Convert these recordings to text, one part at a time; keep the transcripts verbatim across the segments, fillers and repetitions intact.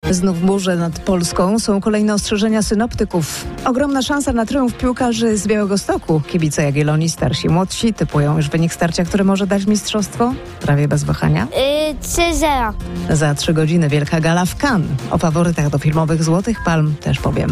Znów burze nad Polską, są kolejne ostrzeżenia synoptyków. Ogromna szansa na triumf piłkarzy z Białegostoku. Kibice Jagiellonii, starsi i młodsi, typują już wynik starcia, który może dać mistrzostwo. Prawie bez wahania. Yy, trzy zero. Za trzy godziny wielka gala w Cannes. O faworytach do filmowych Złotych Palm też powiemy.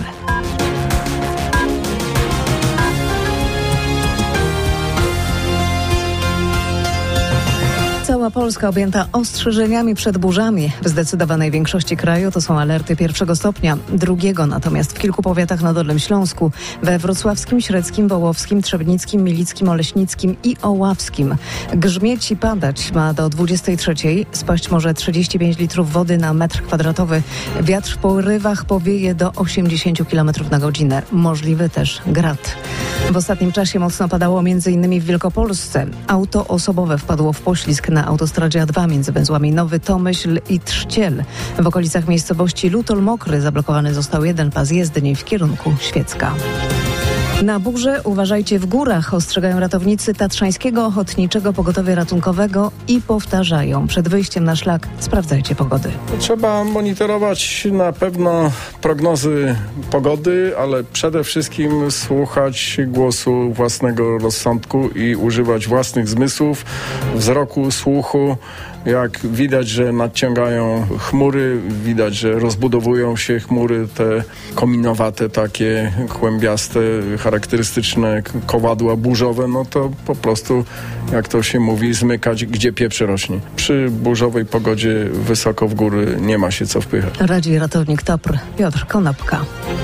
Cała Polska objęta ostrzeżeniami przed burzami. W zdecydowanej większości kraju to są alerty pierwszego stopnia, drugiego natomiast w kilku powiatach na Dolnym Śląsku, we wrocławskim, średzkim, wołowskim, trzebnickim, milickim, oleśnickim i oławskim. Grzmieć i padać ma do dwudziestej trzeciej, spaść może trzydzieści pięć litrów wody na metr kwadratowy. Wiatr w porywach powieje do osiemdziesiąt kilometrów na godzinę. Możliwy też grad. W ostatnim czasie mocno padało m.in. w Wielkopolsce. Auto osobowe wpadło w poślizg na autostradzie A dwa między węzłami Nowy Tomyśl i Trzciel. W okolicach miejscowości Lutol Mokry zablokowany został jeden pas jezdni w kierunku Świecka. Na burzę uważajcie w górach, ostrzegają ratownicy Tatrzańskiego Ochotniczego Pogotowia Ratunkowego i powtarzają, przed wyjściem na szlak sprawdzajcie pogody. Trzeba monitorować na pewno prognozy pogody, ale przede wszystkim słuchać głosu własnego rozsądku i używać własnych zmysłów, wzroku, słuchu. Jak widać, że nadciągają chmury, widać, że rozbudowują się chmury, te kominowate, takie kłębiaste, charakterystyczne kowadła burzowe, no to po prostu, jak to się mówi, zmykać, gdzie pieprz rośnie. Przy burzowej pogodzie wysoko w góry nie ma się co wpychać. Radzi ratownik T O P R Piotr Konopka.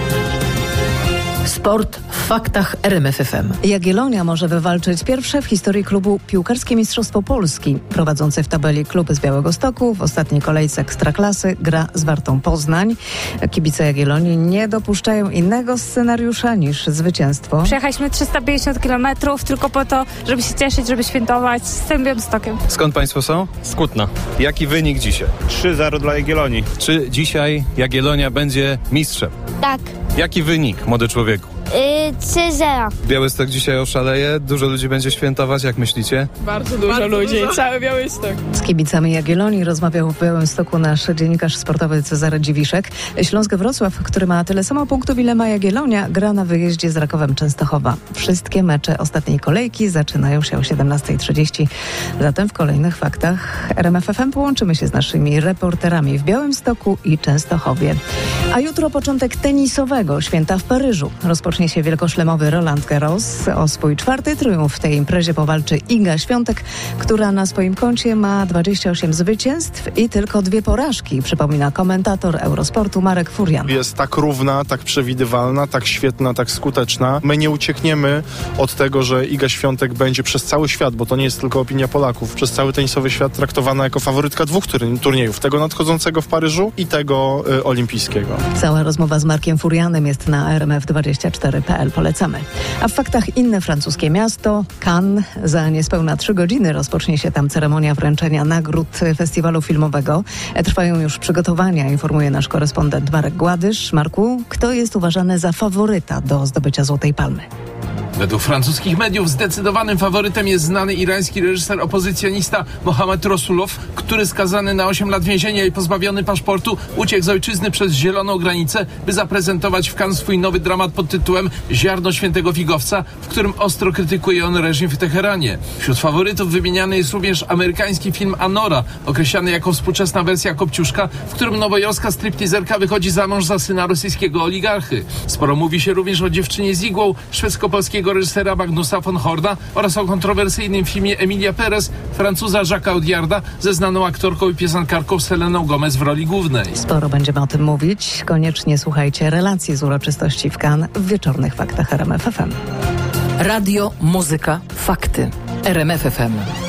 Sport w faktach R M F F M. Jagiellonia może wywalczyć pierwsze w historii klubu piłkarskie Mistrzostwo Polski. Prowadzący w tabeli klub z Białegostoku w ostatniej kolejce Ekstraklasy gra z Wartą Poznań. Kibice Jagiellonii nie dopuszczają innego scenariusza niż zwycięstwo. Przejechaliśmy trzysta pięćdziesiąt kilometrów tylko po to, żeby się cieszyć, żeby świętować z tym Białymstokiem. Skąd państwo są? Z Kutna. Jaki wynik dzisiaj? trzy zero dla Jagiellonii. Czy dzisiaj Jagiellonia będzie mistrzem? Tak. Jaki wynik, młody człowieku? Yy, trzy zero. Białystok dzisiaj oszaleje, dużo ludzi będzie świętować, jak myślicie? Bardzo dużo Bardzo ludzi, dużo. Cały Białystok. Z kibicami Jagiellonii rozmawiał w Białymstoku nasz dziennikarz sportowy Cezary Dziwiszek. Śląsk Wrocław, który ma tyle samo punktów, ile ma Jagiellonia, gra na wyjeździe z Rakowem Częstochowa. Wszystkie mecze ostatniej kolejki zaczynają się o siedemnasta trzydzieści. Zatem w kolejnych faktach R M F F M połączymy się z naszymi reporterami w Białymstoku i Częstochowie. A jutro początek tenisowego święta w Paryżu. Rozpocznie się wielkoszlemowy Roland Garros. O swój czwarty triumf w tej imprezie powalczy Iga Świątek, która na swoim koncie ma dwadzieścia osiem zwycięstw i tylko dwie porażki, przypomina komentator Eurosportu Marek Furian. Jest tak równa, tak przewidywalna, tak świetna, tak skuteczna. My nie uciekniemy od tego, że Iga Świątek będzie przez cały świat, bo to nie jest tylko opinia Polaków, przez cały tenisowy świat traktowana jako faworytka dwóch turniejów. Tego nadchodzącego w Paryżu i tego y, olimpijskiego. Cała rozmowa z Markiem Furianem jest na R M F dwadzieścia cztery kropka p l. Polecamy. A w faktach inne francuskie miasto, Cannes. Za niespełna trzy godziny rozpocznie się tam ceremonia wręczenia nagród festiwalu filmowego. Trwają już przygotowania, informuje nasz korespondent Marek Gładysz. Marku, kto jest uważany za faworyta do zdobycia Złotej Palmy? Według francuskich mediów zdecydowanym faworytem jest znany irański reżyser opozycjonista Mohamed Rasulow, który skazany na osiem lat więzienia i pozbawiony paszportu uciekł z ojczyzny przez zieloną granicę, by zaprezentować w Cannes swój nowy dramat pod tytułem Ziarno świętego figowca, w którym ostro krytykuje on reżim w Teheranie. Wśród faworytów wymieniany jest również amerykański film Anora, określany jako współczesna wersja Kopciuszka, w którym nowojorska stripteaserka wychodzi za mąż za syna rosyjskiego oligarchy. Sporo mówi się również o Dziewczynie z igłą szwedzko-polskiego reżysera Magnusa von Horda oraz o kontrowersyjnym filmie Emilia Perez, Francuza Jacques'a Audiarda ze znaną aktorką i piosenkarką Seleną Gomez w roli głównej. Sporo będziemy o tym mówić. Koniecznie słuchajcie relacji z uroczystości w Cannes w wieczornych faktach R M F F M. Radio, muzyka, fakty. R M F F M.